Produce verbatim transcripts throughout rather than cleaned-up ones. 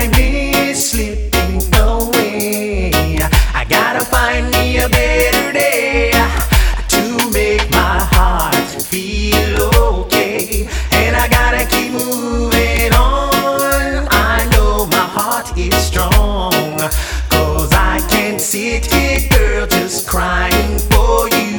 time is slipping away. I gotta find me a better day to make my heart feel okay. And I gotta keep moving on. I know my heart is strong, 'cause I can't sit here, girl, just crying for you.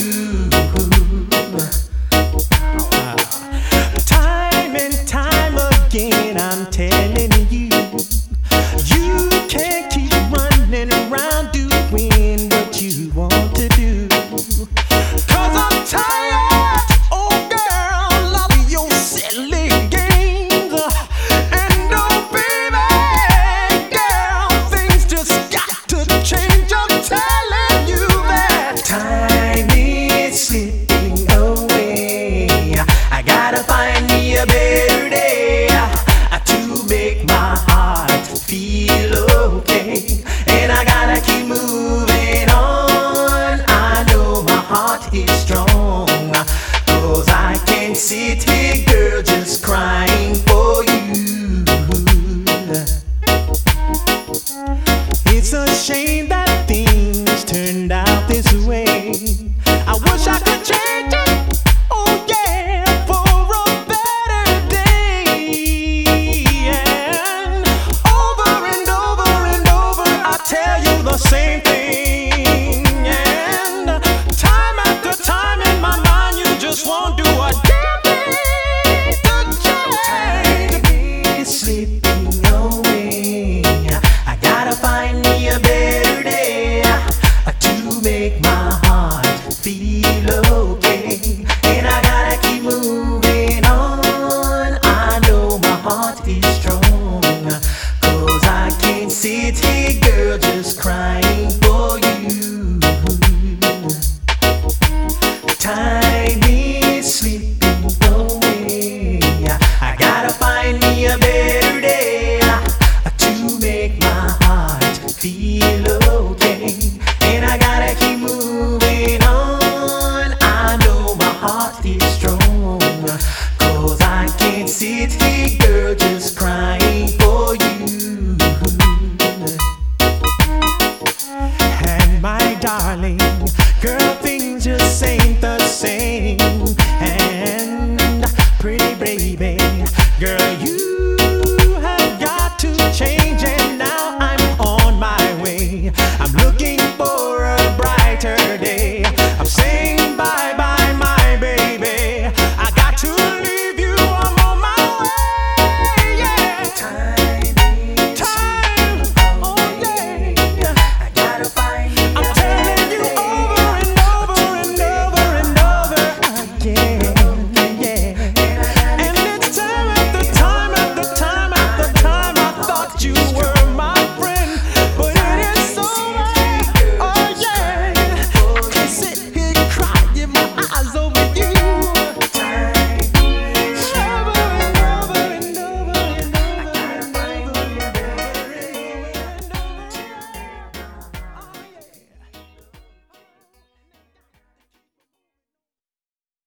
Time and time again I'm telling you, you can't keep running around doing what you want to do. 'Cause I'm tired, oh girl, of your silly games. And oh baby, girl, things just got to change. I'm telling you that time is slipping away. I gotta find me a better day to make my heart feel okay.